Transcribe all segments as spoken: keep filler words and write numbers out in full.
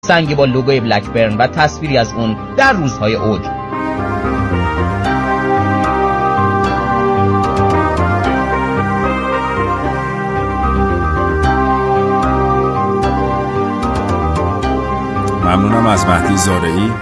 سنگی با لوگوی بلکبرن و تصویری از اون در روزهای اوج. ممنونم از مهدی زارعی.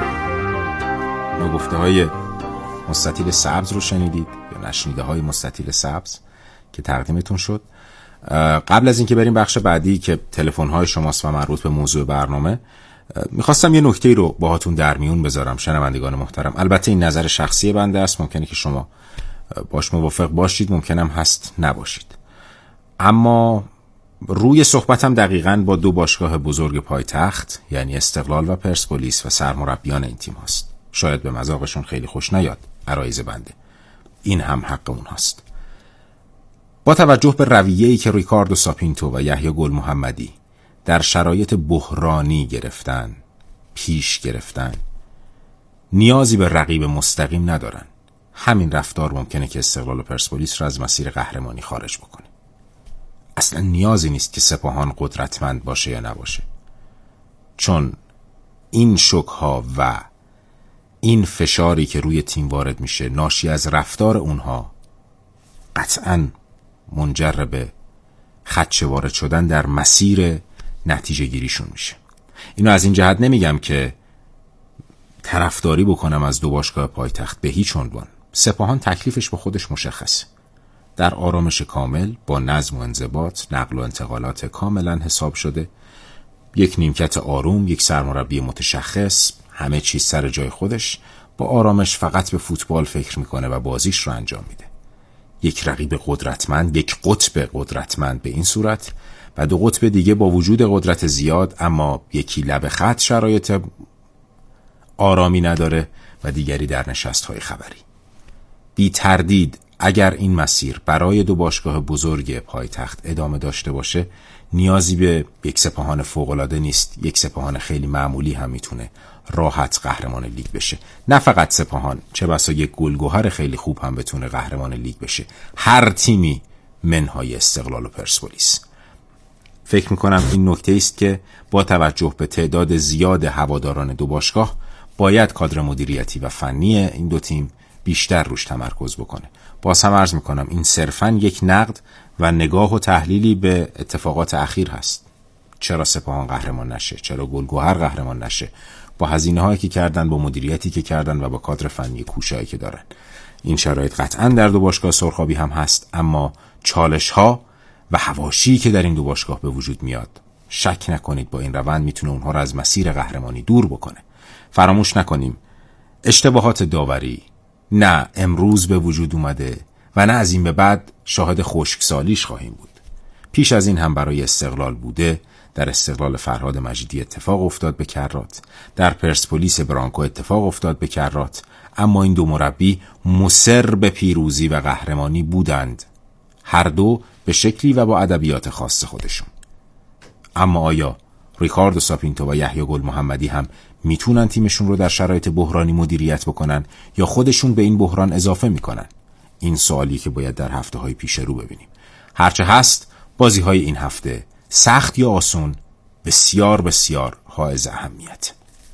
نگفته های مستطیل سبز رو شنیدید یا نشنیده های مستطیل سبز که تقدیمتون شد. قبل از اینکه بریم بخش بعدی که تلفن های شماست و مربوط به موضوع برنامه، میخواستم یه نکته رو باهاتون در میون بذارم شنوندگان محترم. البته این نظر شخصی بنده است، ممکنه که شما باش موافق باشید، ممکنم هست نباشید، اما روی صحبتم دقیقاً با دو باشگاه بزرگ پایتخت یعنی استقلال و پرسپولیس و سرمربیان این تیم هاست. شاید به مذاقشون خیلی خوش نیاد عرایض بنده، این هم حق اون هست. با توجه به رویه‌ای که ریکاردو ساپینتو و یحیی گل محمدی در شرایط بحرانی گرفتن، پیش گرفتن، نیازی به رقیب مستقیم ندارن. همین رفتار ممکنه که استقلال و پرسپولیس را از مسیر قهرمانی خارج بکنه. اصلا نیازی نیست که سپاهان قدرتمند باشه یا نباشه، چون این شوک‌ها و این فشاری که روی تیم وارد میشه ناشی از رفتار اونها قطعاً منجر به خدشه وارد شدن در مسیر نتیجه گیریشون میشه. اینو از این جهت نمیگم که طرفداری بکنم از دو باشگاه پایتخت، به هیچ عنوان. سپاهان تکلیفش با خودش مشخصه، در آرامش کامل با نظم و انضباط، نقل و انتقالات کاملا حساب شده، یک نیمکت آروم، یک سرمربی متشخص، همه چیز سر جای خودش، با آرامش فقط به فوتبال فکر میکنه و بازیش رو انجام میده. یک رقیب قدرتمند، یک قطب قدرتمند به این صورت و دو قطب دیگه با وجود قدرت زیاد اما یکی لب خط شرایط آرامی نداره و دیگری در نشست‌های خبری. بی تردید اگر این مسیر برای دو باشگاه بزرگ پایتخت ادامه داشته باشه، نیازی به یک سپاهان فوق‌العاده نیست. یک سپاهان خیلی معمولی هم میتونه راحت قهرمان لیگ بشه. نه فقط سپاهان، چه بسا یک گلگهر خیلی خوب هم بتونه قهرمان لیگ بشه. هر تیمی منهای استقلال و پرسپولیس. فکر میکنم این نکته است که با توجه به تعداد زیاد هواداران دو باشگاه باید کادر مدیریتی و فنی این دو تیم بیشتر روش تمرکز بکنه. باز هم عرض میکنم این صرفاً یک نقد و نگاه و تحلیلی به اتفاقات اخیر هست. چرا سپاهان قهرمان نشه؟ چرا گلگهر قهرمان نشه؟ با هزینه هایی که کردن، با مدیریتی که کردن و با کادر فنی کوشایی که دارن. این شرایط قطعاً در دو باشگاه سرخابی هم هست، اما چالش ها و حواشی که در این دو باشگاه به وجود میاد، شک نکنید با این روند میتونه اونها رو از مسیر قهرمانی دور بکنه. فراموش نکنیم اشتباهات داوری نه امروز به وجود اومده و نه از این به بعد شاهد خشکسالیش خواهیم بود. پیش از این هم برای استقلال بوده. در استقلال فرهاد مجیدی اتفاق افتاد به کرات، در پرسپولیس برانکو اتفاق افتاد به کرات، اما این دو مربی مصر به پیروزی و قهرمانی بودند، هر دو به شکلی و با ادبیات خاص خودشون. اما آیا ریکاردو ساپینتو و یحیی گل محمدی هم میتونن تیمشون رو در شرایط بحرانی مدیریت بکنن یا خودشون به این بحران اضافه میکنن؟ این سوالی که باید در هفته های پیش رو ببینیم. هرچه هست بازی های این هفته سخت یا آسون بسیار بسیار حائز اهمیت.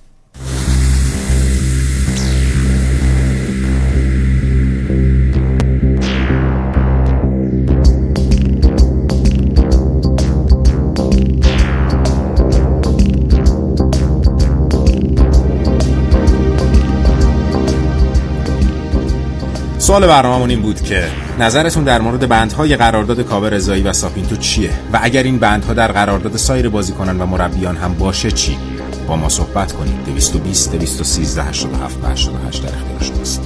سوال برنامه‌مون این بود که نظرتون در مورد بندهای قرارداد کاوه رضایی و ساپینتو چیه و اگر این بندها در قرارداد سایر بازیکنان و مربیان هم باشه چی؟ با ما صحبت کنید. دویست و بیست دویست و سیزده هشتاد و هفت هشتاد و هشت در اختیار شماست.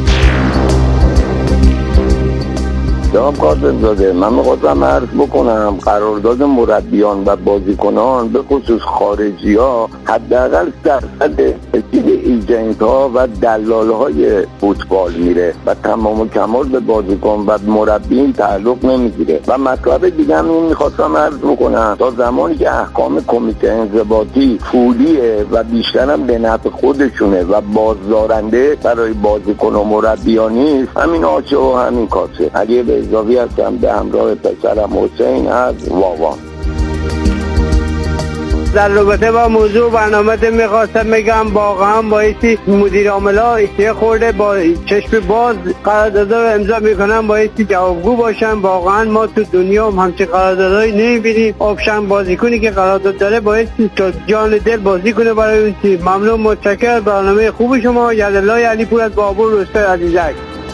جناب قاسم‌زاده، من می‌خواستم عرض بکنم قرارداد مربیان و بازیکنان به خصوص خارجی‌ها حداقل درصد رسید ایجنت‌ها و دلال‌های فوتبال میره و تمام و کمال به بازیکن و مربی تعلق نمیگیره. و مطلب دیگه هم این می‌خواستم عرض بکنم تا زمانی که احکام کمیته انضباطی پولیه و بیشتر هم به نفع خودشونه و بازدارنده برای بازیکن و مربیان نیست، همین آچه و همین کاسه. علی به اضافی هستم به همراه پسرم حسین از واوان. در رابطه با موضوع برنامه میخواستم بگم واقعا بایستی مدیر عاملا اشتیاق خورده با چشم باز قراردادها رو امضا میکنن، بایستی جوابگو باشن. واقعا ما تو دنیا هم همچین قراردادهایی نمیبینیم. آپشن بازیکنی که قرارداد داره بایستی تا جان دل بازی کنه برای اون تیم. ممنون، متشکرم. برنامه خوب شما. یدالله علی پور از بابور روستای عزیزک.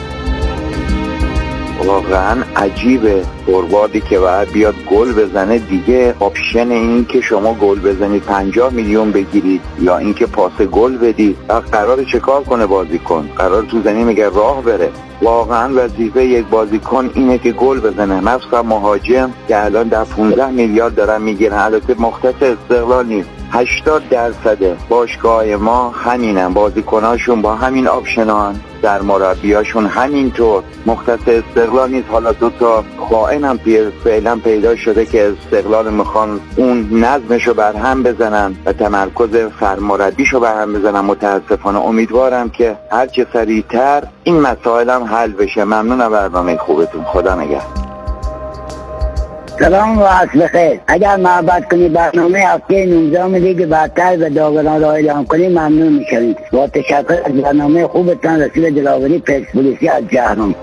واقعا عجیبه فوروردی که باید بیاد گل بزنه دیگه آپشن این که شما گل بزنید پنجاه میلیون بگیرید یا اینکه پاس گل بدید، قرار چه کار کنه بازیکن؟ قرار تو زمین میگه راه بره. واقعا وظیفه یک بازیکن اینه که گل بزنه، مثلا مهاجم که الان در پانزده میلیارد دارن میگیرن، البته مختص استقلال نیست، هشتاد درصد باشگاه ما همینن، بازیکناشون با همین آپشنان، در مربیاشون همینطور، مختص استقلال نیست. حالا دو تا خائن هم فعلا پیدا شده که استقلال میخوان اون نظمشو بر هم بزنن و تمرکز سرمربیشو بر هم بزنن. متاسفانه امیدوارم که هر چه سریعتر این مسائل هم حل بشه. ممنونم برنامه خوبتون. خدا نگهدار. سلام و عصر خیر. اگر محبت کنی برنامه هفته نوزدهم لیگ برتر و داوران را اعلام کنی ممنون میشوید. با تشکر از برنامه خوبتان. رسول دلاوری، پرسپولیسی از جهرم.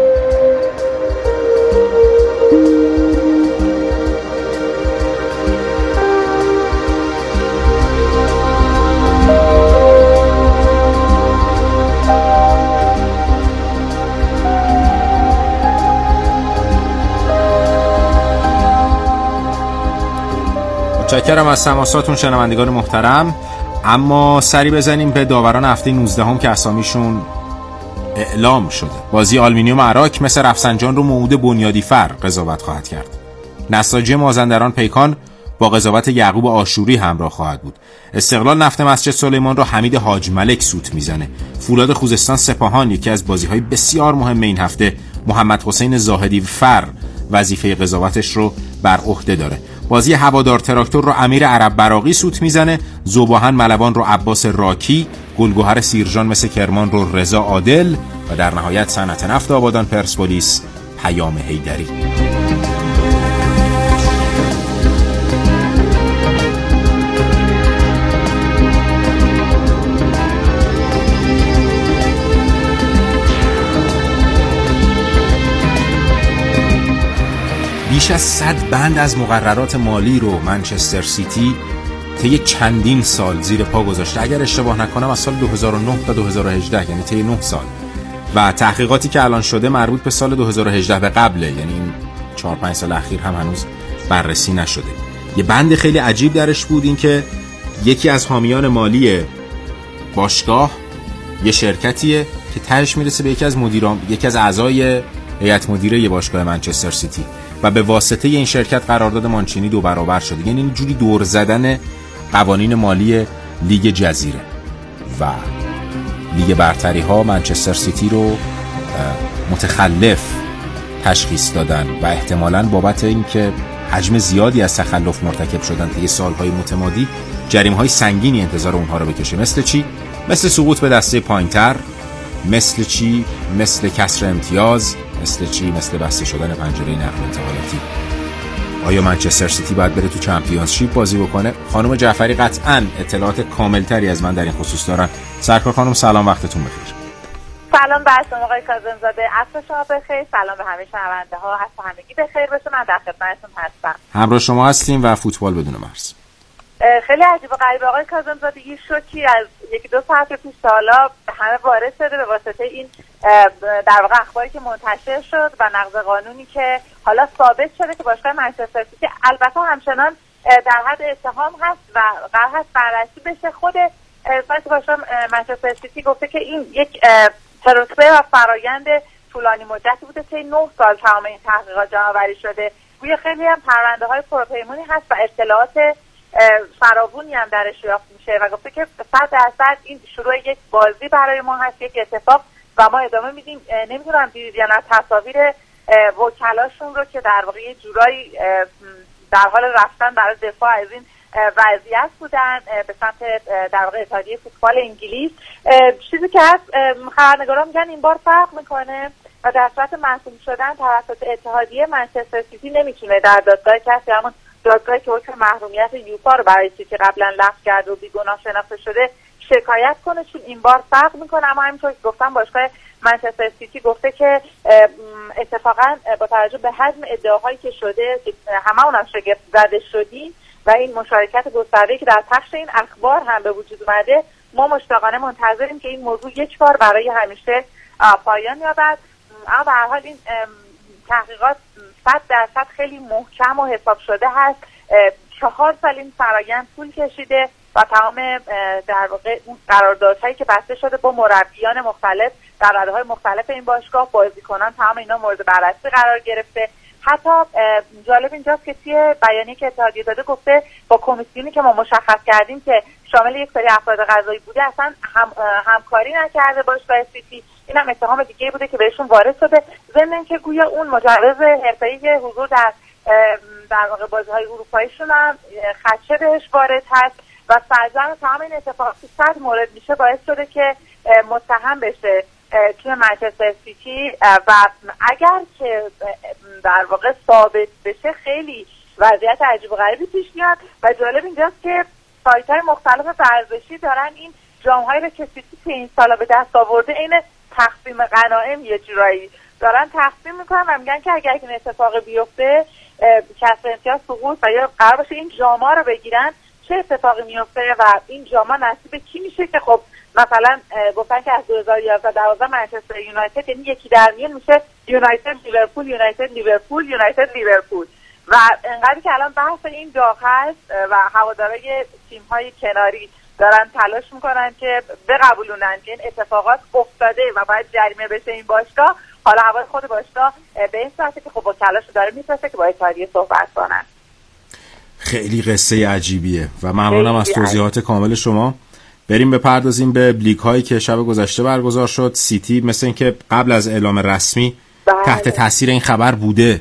متشکرم از تماساتون شنوندگان محترم. اما سری بزنیم به داوران هفته نوزدهم که اسامیشون اعلام شده. بازی آلومینیوم عراق مثل رفسنجان رو موعود بنیادی فر قضاوت خواهد کرد. نساجی مازندران پیکان با قضاوت یعقوب آشوری همراه خواهد بود. استقلال نفت مسجد سلیمان رو حمید حاج ملک سوت میزنه. فولاد خوزستان سپاهان یکی از بازی‌های بسیار مهم این هفته، محمد حسین زاهدی فر وظیفه قضاوتش رو بر عهده داره. بازی هوادار تراکتور رو امیر عرب براقی سوت میزنه. ذوباهن ملوان رو عباس راکی، گلگهر سیرجان مثل کرمان رو رضا عادل و در نهایت صنعت نفت آبادان پرسپولیس پیام حیدری. بیش از صد بند از مقررات مالی رو منچستر سیتی طی چندین سال زیر پا گذاشته. اگر اشتباه نکنم از سال دو هزار و نه تا دو هزار و هجده، یعنی طی نه سال. و تحقیقاتی که الان شده مربوط به سال دو هزار و هجده به قبله، یعنی این چهار پنج سال اخیر هم هنوز بررسی نشده. یه بند خیلی عجیب درش بود، این که یکی از حامیان مالی باشگاه یه شرکتیه که تهش میرسه به یکی از مدیران، یکی از اعضای هیئت مدیره باشگاه منچستر سیتی و به واسطه این شرکت قرارداد مانچینی دو برابر شده. یعنی این جوری دور زدن قوانین مالی لیگ جزیره و لیگ برتری ها منچستر سیتی رو متخلف تشخیص دادن و احتمالاً بابت اینکه حجم زیادی از تخلف مرتکب شدن طی سالهای متمادی جریمه‌های سنگینی انتظار اونها رو بکشه. مثل چی؟ مثل سقوط به دسته پایین‌تر، مثل چی؟ مثل کسر امتیاز، مثل چی؟ مثل بسته شدن پنجره نقل انتقالاتی. آیا منچستر سیتی باید بره تو چمپیونشیپ بازی بکنه؟ خانم جعفری قطعاً اطلاعات کاملتری از من در این خصوص دارن. سرکار خانم سلام، وقتتون بخیر. سلام بر شما آقای کاظم‌زاده، عصر شما بخیر. سلام به همه شنونده ها، عصر همگی بخیر باشه. من در خدمتتون هستم. همراه شما هستیم و فوتبال بدون مرز. خیلی عجیب و غریبه آقای کاظم‌زاده، یه شوکی از یکی دو ساعت پیش حالا همه وارد شده به واسطه این در واقع اخباری که منتشر شد و نقض قانونی که حالا ثابت شده که باشگاه منچستر سیتی البته همچنان در حد اتهام هست و قرار هست بررسی بشه. خود سایت باشگاه منچستر سیتی گفته که این یک پروسه و فرایند طولانی مدتی بوده که نه سال تمام این تحقیقات جمع‌آوری شده. گویا خیلی هم پرونده‌های پروپیمونی هست و اطلاعات فراوانی هم درش یافت میشه و گفته که صد درصد این شروع یک بازی برای ما هست، یک اتفاق و ما ادامه میدیم. نمیدونم دیدید یا نه تصاویر وکلاشون رو که در واقع یه جورایی در حال رفتن برای دفاع از این وضعیت بودن به سمت در واقع اتحادیه فوتبال انگلیس. چیزی که هست خبرنگاران میگن این بار فرق میکنه و در صورت محکوم شدن توسط اتحادیه منچستر سیتی نمیتونه در دادگاه کسی همون دادگاهی که حکم محرومیت یوفا رو برای سیتی قبلا لغو کرده و بیگناه شناخته شده شکایت کنه، چون این بار فرق میکنه. اما همینطور که گفتم باشگاه منچستر سیتی گفته که اتفاقا با توجه به حجم ادعاهایی که شده همه اونم شگفت زده شدیم و این مشارکت گسترده‌ای که در پخش این اخبار هم به وجود اومده، ما مشتاقانه منتظریم که این موضوع یک بار برای همیشه پایان یابد. اما به هر حال این تحقیقات صد درصد خیلی محکم و حساب شده هست. چهار سال این فرآیند طول کشیده و تمام در واقع اون قراردادهایی که بسته شده با مربیان مختلف در رده‌های مختلف این باشگاه، بازیکنان، تمام اینا مورد بررسی قرار گرفته. حتی جالب اینجاست که توی بیانیه که اتحادیه داده گفته با کمیسیونی که ما مشخص کردیم که شامل یک سری افراد قضایی بوده اصلا هم، همکاری نکرده باشگاه سیتی. این هم اتهام دیگه بوده که بهشون وارد شده، ضمن اینکه گویا اون مجوز حرفه‌ای حضور در در واقع بازی‌های اروپاییشون هم خدشه بهش وارد هست و سرجم تمام این اتفاقات که صد مورد میشه باعث شده که متهم بشه تیم منچستر سیتی و اگر که در واقع ثابت بشه خیلی وضعیت عجیب و غریبی پیش میاد. و جالب اینجاست که سایت‌های مختلف ورزشی دارن این جام‌هایی رو که سیتی که این سالا به دست آورده این تقسیم غنایم یه جورایی دارن تقسیم میکنن و میگن که اگر این اتفاق بیفته کسر امتیاز سقوط و یا قرار باشه این جام‌ها رو بگیرن چه اتفاقی میفته و این جام‌ها نصیب کی میشه، که خب مثلا گفتن که از دو هزار و یازده دوازده منچستر یونایتد یعنی یکی در میون میشه یونایتد لیورپول یونایتد لیورپول یونایتد لیورپول و انقدری که الان بحث این داغ هست و هوادارهای تیم‌های کناری دارن تلاش میکنن که بقبولونن که این اتفاقات افتاده و باید جریمه بشه این باشگاه. حالا هوای خود باشگاه به این صورته که خب با تلاش داره میفرسته که با اتحادیه صحبت کنن. خیلی قصه عجیبیه و ممنونم از توضیحات کامل شما. بریم بپردازیم به لیگ هایی که شب گذشته برگزار شد. سیتی مثل اینکه قبل از اعلام رسمی بله. تحت تاثیر این خبر بوده.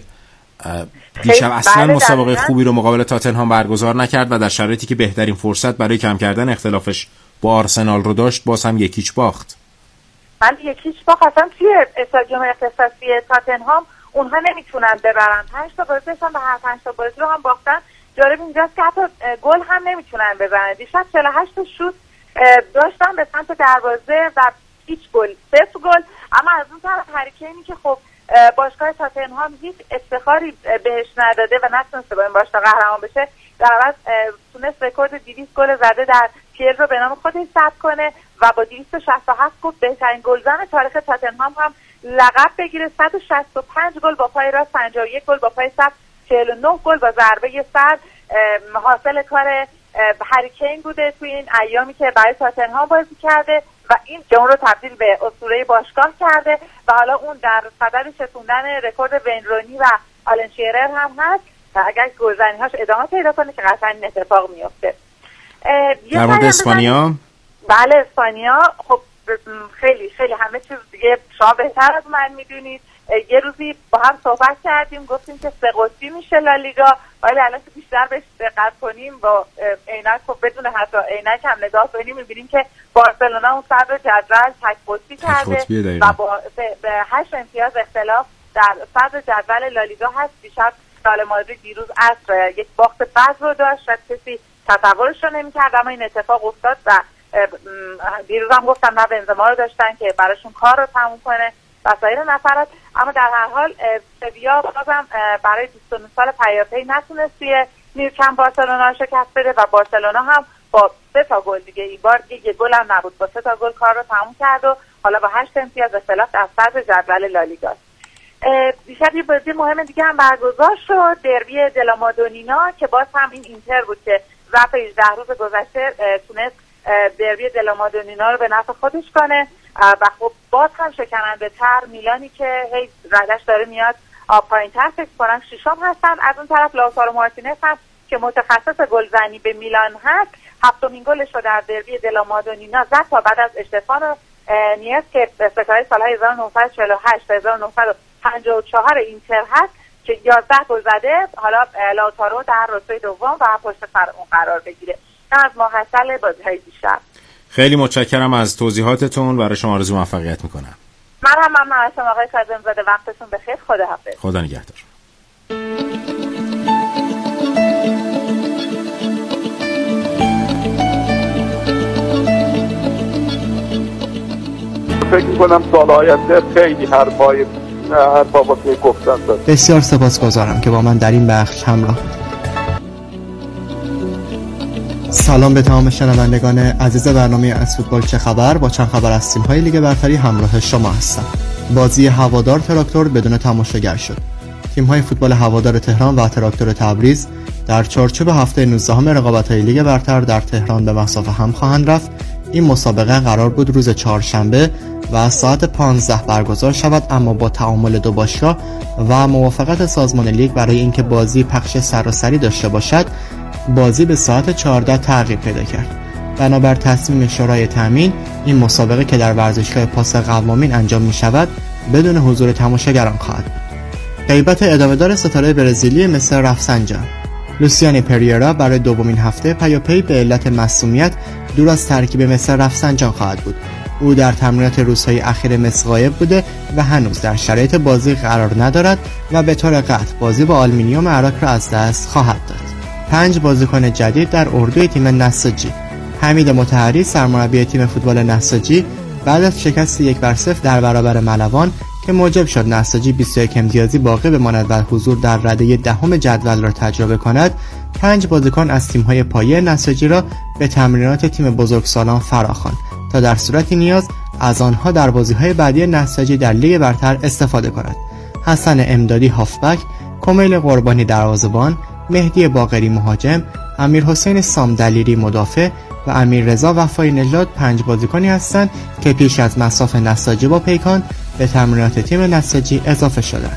دیشب اصلا بله مسابقه خوبی رو مقابل تاتنهام برگزار نکرد و در شرایطی که بهترین فرصت برای کم کردن اختلافش با آرسنال رو داشت باز هم یکیچ باخت. من یکیچ باخت اصلا توی استادیوم اختصاصی تاتنهام اونها نمیتونن ببرن. پنج تا بازی داشتن و هر پنج تا بازی رو هم باختن. جالب اینجاست که حتی گل هم نمیتونن بزنن. دیشب چهل و هشت تا شوت داشتن به سمت دروازه و هیچ گل، صفر گل. اما از اون طرف هری کینی که خب باشگاه تاتنهام هیچ افتخاری بهش نداده و نتونسته با این باشگاه قهرمان بشه، در عوض تونست رکورد دویست گل زده در پیل رو به نام خودش ثبت کنه و با دویست و شصت و هفت گل بهترین گلزن تاریخ تاتنهام هم لقب بگیره. صد و شصت و پنج گل با پای راست، پنجاه و یک گل با پای چپ، چهل و نه گل با ضربه سر حاصل کار هری کین بوده توی این ایامی که برای تاتنهام بازی کرده و این که اون رو تبدیل به اسطوره باشگاه کرده و حالا اون در صدد شکوندن رکورد وین رونی و آلن شیرر هم هست و اگر گلزنی‌هاش ادامه پیدا کنه که قطعا این اتفاق میفته. در مورد اسپانیا؟ بله اسپانیا خب خیلی خیلی همه چیز دیگه شما بهتر از من میدونید. یه روزی با هم صحبت کردیم گفتیم که سه قطبی میشه لالیگا، ولی الان که بیشتر بهش دقت کنیم با عینک و بدون حتی عینک هم نگاه کنیم میبینیم که بارسلونا اون صدر جدول تک قطبی کرده و با به هشت امتیاز اختلاف در صدر جدول لالیگا هست. دیشب رئال مادرید دیروز عصر یک باخت بد رو داشت و کسی تصورش رو نمی‌کرد، اما این اتفاق افتاد و دیروز هم گفتم نه بنزما رو داشتن که براشون کار رو تموم کنه و سایر نفرات. اما در هر حال سویا بازم برای بیست و نه سال پیاپی نتونست توی نیوکمپ بارسلونا شکست بده و بارسلونا هم با سه تا گل دیگه این بار یک گل هم نبود، با سه تا گل کار رو تموم کرد و حالا با هشت امتیاز اختلاف در صدر جدول لالیگا. دیشب یه بازی مهم دیگه هم برگزار شد، دربی دلامادونینا که باز هم این اینتر بود که ظرف هجده روز گذشته تونست دربی دلامادونینا رو به نفع خودش کنه و خب باز هم شکننده تر میلانی که هی ردش داره میاد پایین تر فکر کنم ششم هستن. از اون طرف لاتارو مارتینز هم که متخصص گلزنی به میلان هست هفتمین گلش رو در دربی دلامادونینا زد تا بعد از استفانو نیاز که ستاره سالهای هزار و نهصد و چهل و هشت تا هزار و نهصد و پنجاه و چهار اینتر هست که یازده گل زده. حالا لاتارو در رتبه دوم و پشت سر اون قرار بگیره. از ماحصل بازی‌های دیشب. خیلی متشکرم از توضیحاتتون، برای شما آرزوی موفقیت میکنم. من هم ممنون از شما آقای کاظم‌زاده، وقتتون بخیر. خدا حافظ. خدا نگهدار. فکر میکنم سال آینده خیلی حرفای حرفا واسه گفتن داره. بسیار سپاسگزارم که با من در این بخش همراه بود. سلام به تمام شنوندگان عزیز برنامه از فوتبال چه خبر. با چند خبر از تیم‌های لیگ برتری همراه شما هستم. بازی هوادار تراکتور بدون تماشاگر شد. تیم‌های فوتبال هوادار تهران و تراکتور تبریز در چارچوب هفته نوزدهم رقابت‌های لیگ برتر در تهران به مسافه هم خواهند رفت. این مسابقه قرار بود روز چهارشنبه و از ساعت پانزده برگزار شود، اما با تعامل دو باشگاه و موافقت سازمان لیگ برای اینکه بازی پخش سراسری داشته باشد، بازی به ساعت چهارده تغییر پیدا کرد. بنابر تصمیم شورای تامین، این مسابقه که در ورزشگاه پاس قوامین انجام می شود بدون حضور تماشاگران خواهد بود. غیبت ادامه‌دار ستاره برزیلی مصر رفسنجان لوسیانو پریرا برای دومین هفته پیاپی به علت مصونیت دور از ترکیب مصر رفسنجان خواهد بود. او در تمرینات روزهای اخیر مصر غایب بوده و هنوز در شرایط بازی قرار ندارد و به طور قطع بازی با آلومینیوم عراق را از دست خواهد داد. پنج بازیکن جدید در اردوی تیم نساجی. حمید مطهری سرمربی تیم فوتبال نساجی بعد از شکست یک بر صفر در برابر ملوان که موجب شد نساجی بیست و یک امتیازی باقی بماند و حضور در رده دهم جدول را تجربه کند، پنج بازیکن از تیم‌های پایه نساجی را به تمرینات تیم بزرگسالان فراخواند تا در صورت نیاز از آنها در بازی‌های بعدی نساجی در لیگ برتر استفاده کند. حسن امدادی هافبک، کمیل قربانی دروازه‌بان، مهدی باقری مهاجم، امیر حسین سامدلیری مدافع و امیر رضا وفایی نژاد پنج بازیکنی هستند که پیش از مصاف نساجی با پیکان به تمرینات تیم نساجی اضافه شدند.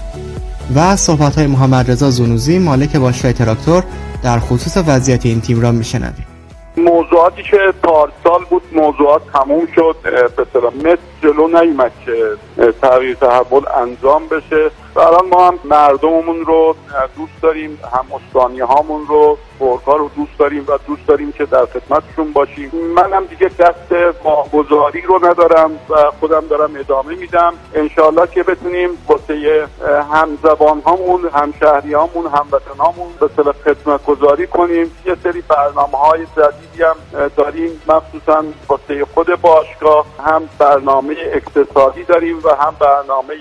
و صحبت‌های محمد رضا زونوزی مالک باشگاه تراکتور در خصوص وضعیت این تیم را میشنویم. موضوعاتی که پارسال بود موضوعات تموم شد، به اصطلاح مثل جلو نیامد که تغییر تحول انجام بشه. الان ما هم مردممون رو دوست داریم، هم استانی هامون رو برگا رو دوست داریم و دوست داریم که در خدمتشون باشیم. منم دیگه دست واگذاری رو ندارم و خودم دارم ادامه میدم. انشالله که بتونیم واسه همزبان هامون، همشهری هامون، هموطن هامون به اصطلاح خدمت گذاری کنیم. یه سری برنامه های جدیدی هم داریم، مخصوصا واسه خود باشگاه، هم برنامه اقتصادی داریم و هم برنامه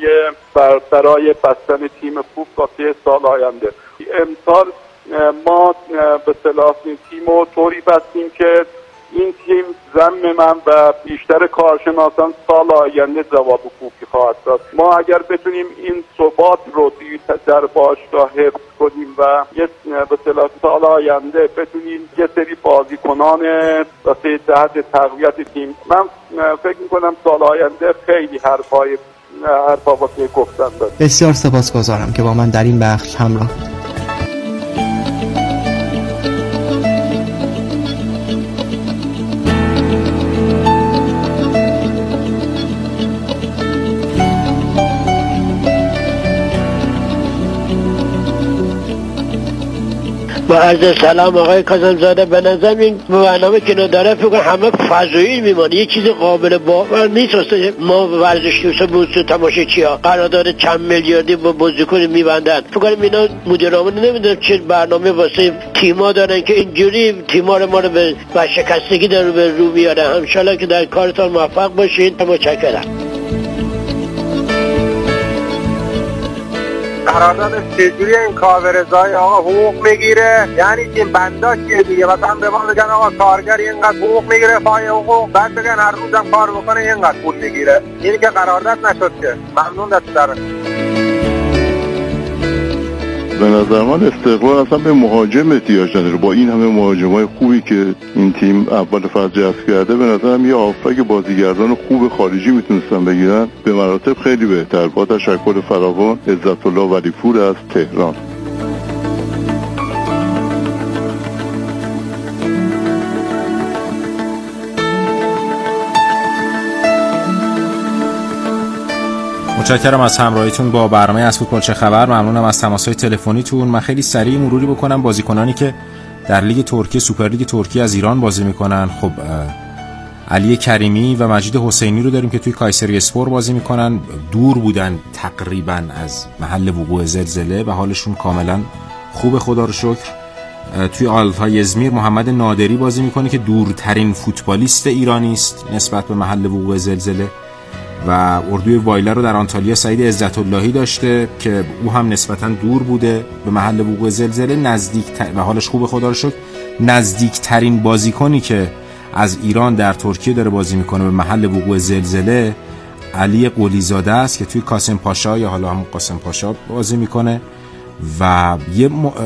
برای بستن تیم خوب واسه سال آینده. امسال ما به اصطلاح تیم رو طوری بستیم که این تیم ضمن من و بیشتر کارشناسان سال آینده جواب خوبی خواهد داد. ما اگر بتونیم این ثبات رو در باشگاه حفظ کنیم و یه به اصطلاح سال آینده بتونیم یه سری بازیکنان واسه جهت تقویت تیم، من فکر میکنم سال آینده خیلی حرفای حرفا واسه گفتن داره. بسیار سپاسگزارم که با من در این بخش همراه بود. با عرض سلام آقای کاظم‌زاده. به نظر این برنامه که نداره فکر همه فضایی میمونه، یه چیز قابل باور نیست. ما ورزشگاه بوسو تماشاگرها قرارداد چند میلیاردی با بازیکن میبندن. فکر کنم اینا مدیر عامل نمیدونن چه برنامه واسه تیم‌ها دارن که اینجوری تیم‌ها رو ما رو به شکستگی دارن به رو میارن. ان شاءالله که در کارتون موفق باشید. متشکرم. قرارداد چجوری این کاورزای آقا حقوق میگیره؟ یعنی تیم بندا چیه دیگه؟ مثلا به ما بگن آقا کارگر اینقدر حقوق میگیره پای حقوق، بعد بگن هر روزم کار بکنه اینقدر پول میگیره. اینی که قرارداد نشد که. ممنون دست در به نظر من استقلال اصلا به مهاجم احتیاج نداره. با این همه مهاجمای خوبی که این تیم اول فصل جذب کرده، به نظرم یه هافبک بازیگردان خوب خارجی میتونستن بگیرن به مراتب خیلی بهتر. با تشکر فراوان، عزت الله ولیپور از تهران. متشکرم از همراهیتون با برنامه از فوتبال چه خبر. ممنونم از تماس‌های تلفنیتون. من خیلی سریع مروری بکنم بازیکنانی که در لیگ ترکیه، سوپر لیگ ترکیه از ایران بازی میکنن. خب علی کریمی و مجید حسینی رو داریم که توی کایسری اسپور بازی میکنن. دور بودن تقریبا از محل وقوع زلزله و حالشون کاملا خوب، خدا رو شکر. توی آلتای ازمیر محمد نادری بازی میکنه که دورترین فوتبالیست ایرانی است نسبت به محل وقوع زلزله. و اردوی وایلر رو در آنتالیا سعید عزت اللهی داشته که او هم نسبتاً دور بوده به محل وقوع زلزله، نزدیک و حالش خوب خدا رو شکر. نزدیک ترین بازیکنی که از ایران در ترکیه داره بازی میکنه به محل وقوع زلزله علی قلیزاده است که توی قاسم پاشا یا حالا هم قاسم پاشا بازی میکنه و یه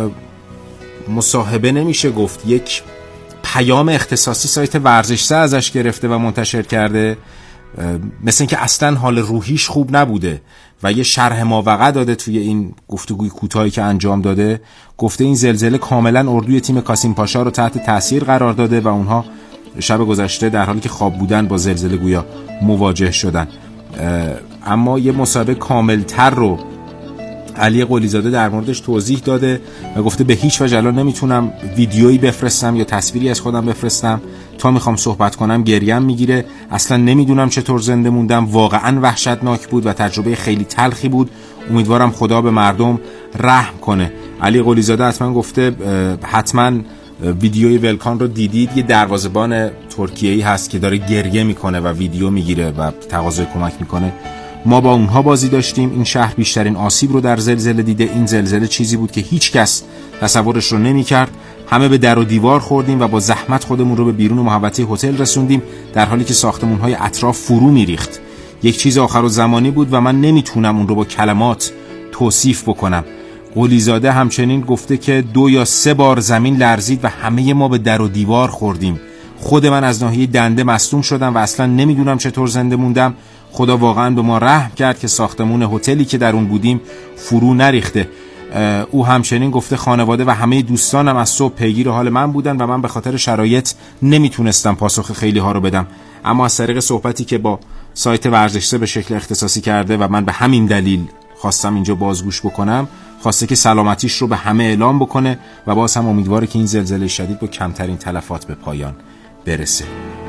مصاحبه نمیشه گفت، یک پیام اختصاصی سایت ورزشسه ازش گرفته و منتشر کرده، مثل اینکه اصلا حال روحیش خوب نبوده و یه شرح ماوقع داده توی این گفتگوی کوتاهی که انجام داده. گفته این زلزله کاملا اردوی تیم قاسم پاشا رو تحت تاثیر قرار داده و اونها شب گذشته در حالی که خواب بودن با زلزله گویا مواجه شدن. اما یه مصاحبه کاملتر رو علی قلیزاده در موردش توضیح داده و گفته به هیچ وجه الان نمیتونم ویدیویی بفرستم یا تصویری از خودم بفرستم، تا میخوام صحبت کنم گریم میگیره، اصلا نمیدونم چطور زنده موندم، واقعا وحشتناک بود و تجربه خیلی تلخی بود، امیدوارم خدا به مردم رحم کنه. علی قلیزاده حتما گفته حتما ویدیوی ولکان رو دیدید، یه دروازه‌بان ترکیه‌ای هست که داره گریه میکنه و ویدیو میگیره و تقاضای کمک میکنه. ما با اونها بازی داشتیم، این شهر بیشترین آسیب رو در زلزله دیده، این زلزله چیزی بود که هیچ کس تصورش رو نمی کرد، همه به در و دیوار خوردیم و با زحمت خودمون رو به بیرون محوطه هتل رسوندیم در حالی که ساختمان‌های اطراف فرو میریخت. یک چیز آخرالزمانی بود و من نمیتونم اون رو با کلمات توصیف بکنم. قلیزاده همچنین گفته که دو یا سه بار زمین لرزید و همه ما به در و دیوار خوردیم. خود من از ناحیه دنده مصدوم شدم و اصلا نمیدونم چطور زنده موندم. خدا واقعا به ما رحم کرد که ساختمون هتلی که در اون بودیم فرو نریخته. او همچنین گفته خانواده و همه دوستانم از صبح پیگیر حال من بودن و من به خاطر شرایط نمیتونستم پاسخ خیلی ها رو بدم، اما از طریق صحبتی که با سایت ورزشسه به شکل اختصاصی کرده و من به همین دلیل خواستم اینجا بازگوش بکنم، خواسته که سلامتیش رو به همه اعلام بکنه و باز هم امیدواره که این زلزله شدید با کمترین تلفات به پایان برسه.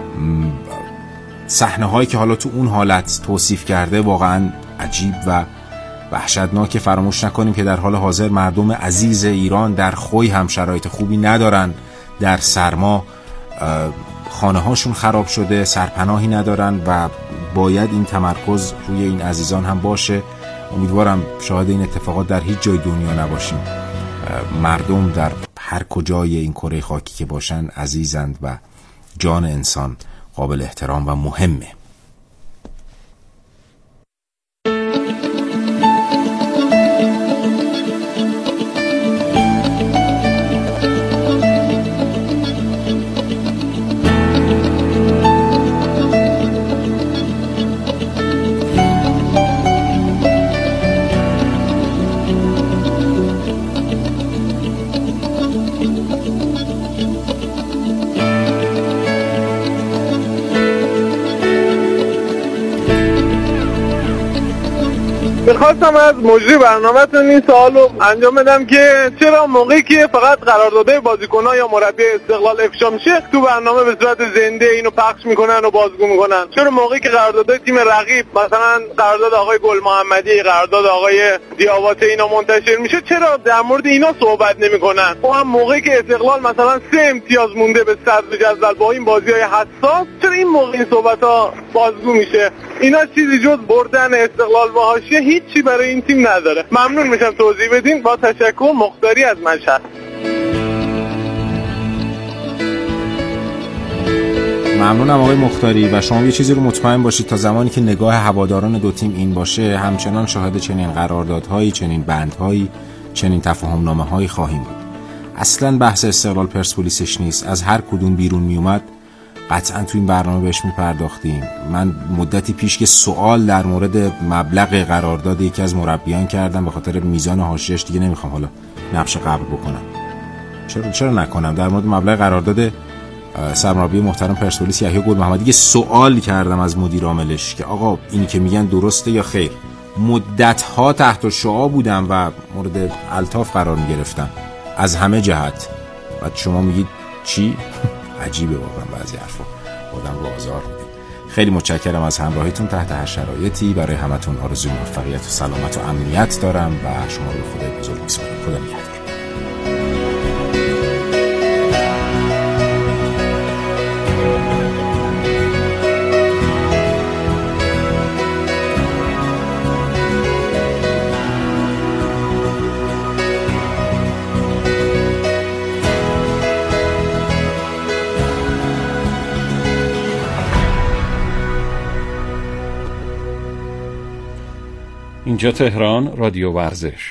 صحنه هایی که حالا تو اون حالت توصیف کرده واقعا عجیب و وحشتناک. فراموش نکنیم که در حال حاضر مردم عزیز ایران در خوی هم شرایط خوبی ندارن، در سرما خانه هاشون خراب شده، سرپناهی ندارن و باید این تمرکز روی این عزیزان هم باشه. امیدوارم شاهد این اتفاقات در هیچ جای دنیا نباشیم. مردم در هر کجای این کره خاکی که باشن عزیزند و جان انسان قابل احترام و مهمه. میخواستم از مجری برنامه‌تون این سوالو انجام بدم که چرا موقعی که فقط قراردادهای بازیکن‌ها یا مربی استقلال افشا میشه تو برنامه به صورت زنده اینو پخش میکنن و بازگو میکنن؟ چرا موقعی که قراردادهای تیم رقیب مثلا قرارداد آقای گل محمدی، قرارداد آقای دیاواته اینا منتشر میشه چرا در مورد اینا صحبت نمیکنن؟ و هم موقعی که استقلال مثلا سه امتیاز مونده به صدر جدول با این بازی‌های حساس، چرا این موقع این صحبت‌ها بازگو میشه؟ اینا چیزی جز بردن استقلال با حاشیه هیچی برای این تیم نداره. ممنون میشم توضیح بدین. با تشکر. مختاری از مشهد. ممنونم آقای مختاری و شما یه چیزی رو مطمئن باشید تا زمانی که نگاه هواداران دو تیم این باشه همچنان شاهد چنین قراردادهایی، چنین بندهایی، چنین تفاهمنامه‌هایی خواهیم بود. اصلا بحث استقلال پرسپولیسش نیست. از هر کدوم بیرون میومد قطعا تو این برنامه بهش میپرداختیم. من مدتی پیش که سوال در مورد مبلغ قرارداد یکی از مربیان کردم، به خاطر میزان حاشیه‌اش دیگه نمیخوام حالا نقش قبل بکنم. چرا چرا نکنم؟ در مورد مبلغ قرارداد سرمربی محترم پرسپولیس یحیی گل محمدی یه سوال کردم از مدیر عاملش که آقا اینی که میگن درسته یا خیر؟ مدت‌ها تحت شعاع بودم و مورد الطاف قرار میگرفتم از همه جهت. بعد شما میگید چی؟ عجیبه واقعا بعضی حرفا آدم رو آزار میده. خیلی متشکرم از همراهیتون تحت هر شرایطی. برای همتون آرزوی موفقیت و سلامت و امنیت دارم و شما رو به خدای بزرگ میسپارم. خدا نگهدار. اینجا تهران، رادیو ورزش.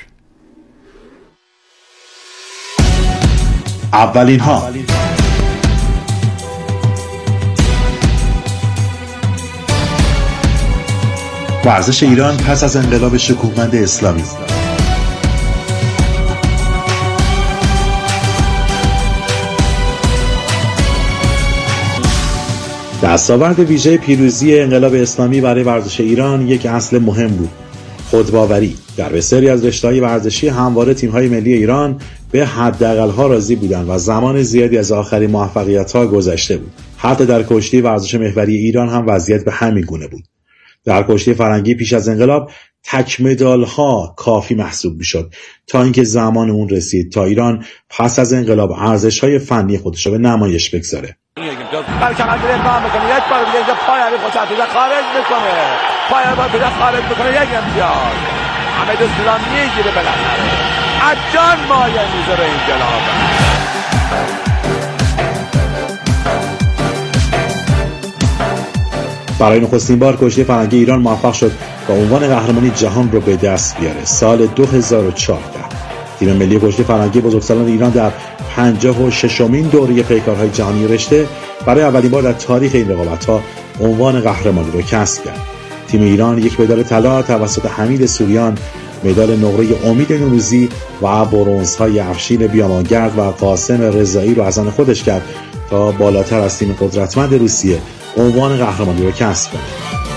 اولین ها ورزش ایران پس از انقلاب شکوهمند اسلامی. دستاورد ویژه پیروزی انقلاب اسلامی برای ورزش ایران یک اصل مهم بود: خودباوری. در بسیاری از رشته‌های ورزشی همواره تیم‌های ملی ایران به حداقل‌ها راضی بودند و زمان زیادی از آخرین موفقیت‌ها گذشته بود. حتی در کشتی ورزش محوری ایران هم وضعیت به همین گونه بود. در کشتی فرنگی پیش از انقلاب تک مدال‌ها کافی محسوب می‌شد تا اینکه زمان اون رسید تا ایران پس از انقلاب ارزش‌های فنی خودش رو به نمایش بگذاره. برکمند اقدام میکنه، یک بار دیگه اینجا پای علی خوشحالی خارج میکنه، پای علی خوشحالی خارج میکنه، یک امتیاز حمید اسلام میگیره بالاخره، از جان مایه میذاره این جلاب. برای نخستین بار کشتی فرنگی ایران موفق شد با عنوان قهرمانی جهان رو به دست بیاره. سال دو هزار و چهارده تیم ملی کشتی فرنگی بزرگسالان ایران در پنجاه و ششمین دوره پیکارهای جهانی رشته برای اولین بار در تاریخ این رقابت‌ها عنوان قهرمانی رو کسب کرد. تیم ایران یک مدال طلا توسط حمید سوریان، مدال نقره امید نوروزی و برنزهای افشین بیامانگرد و قاسم رضایی رو از آن خودش کرد تا بالاتر از تیم قدرتمند روسیه عنوان قهرمانی رو کسب کرد.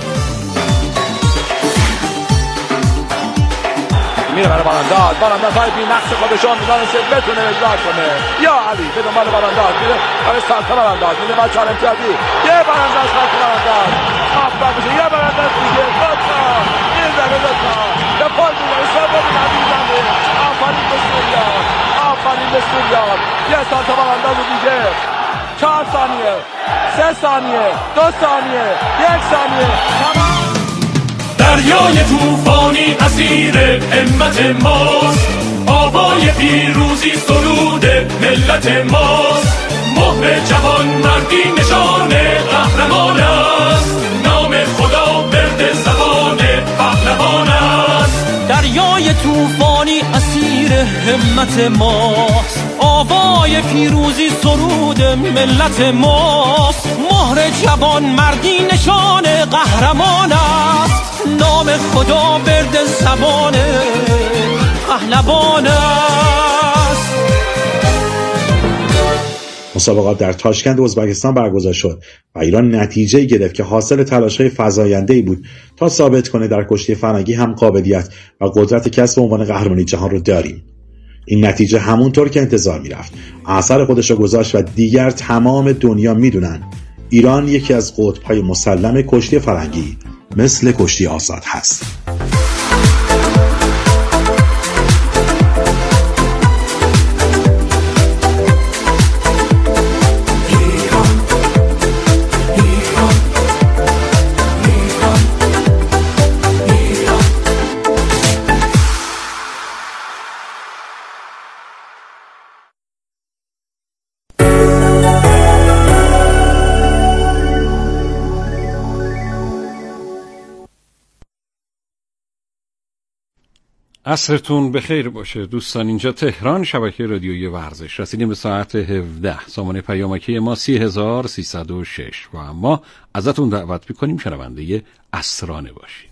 میره برای بارانداز، بارانداز های بی نقص خودشون میدانست بتونه اجرا کنه. یا علی به دنبال بارانداز میره برای سالتا بارانداز میره برای چهار امتیازی، یه بارانداز خواهد بارانداز آفت میشه، یه بارانداز دیگه دوتا این زنه دوتا به پل میره سبب نبیزنده. آفرین به سوریان، آفرین به سوریان. یه سالتا بارانداز دیگه، چهار ثانیه، سه ثانیه، دو ثانیه، یک ثانیه، تمام. دریای طوفانی اسیر همت ماست، آوای پیروزی سرود ملت ماست. مهر جوان مردی نشان قهرمان است، نام خدا ورد زبان پهلوان است. دریای طوفانی اسیر همت ماست، آوای پیروزی سرود ملت ماست. مهر جوان مردی نشان قهرمان است، نام خدا برد زبان پهلوان است. مسابقات در تاشکند ازبکستان برگزار شد و ایران نتیجه گرفت که حاصل تلاش‌های فزاینده‌ای بود تا ثابت کنه در کشتی فرنگی هم قابلیت و قدرت کسب عنوان قهرمانی جهان رو داریم. این نتیجه همونطور که انتظار میرفت اثر خودش رو گذاشت و دیگر تمام دنیا میدونن ایران یکی از قطب‌های مسلم کشتی فرنگی مثل کشتی آزاد هست. عصرتون بخیر باشه دوستان. اینجا تهران، شبکه رادیویی ورزش. رسیدیم به ساعت هفده. سامانه پیامکی ما سی هزار سیصد و شش و اما ازتون دعوت می‌کنیم شنونده عصرانه باشید.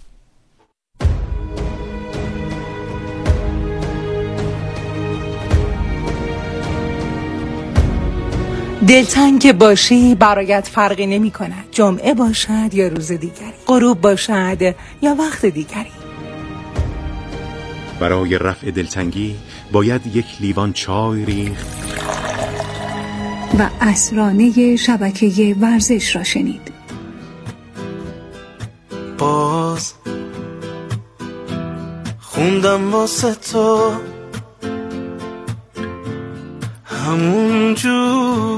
دلتنگ که باشی برایت فرقی نمی کند، جمعه باشد یا روز دیگری، غروب باشد یا وقت دیگری. برای رفع دلتنگی باید یک لیوان چای ریخت و عصرانه شبکه ورزش را شنید. باز خوندم واسه تو همون جو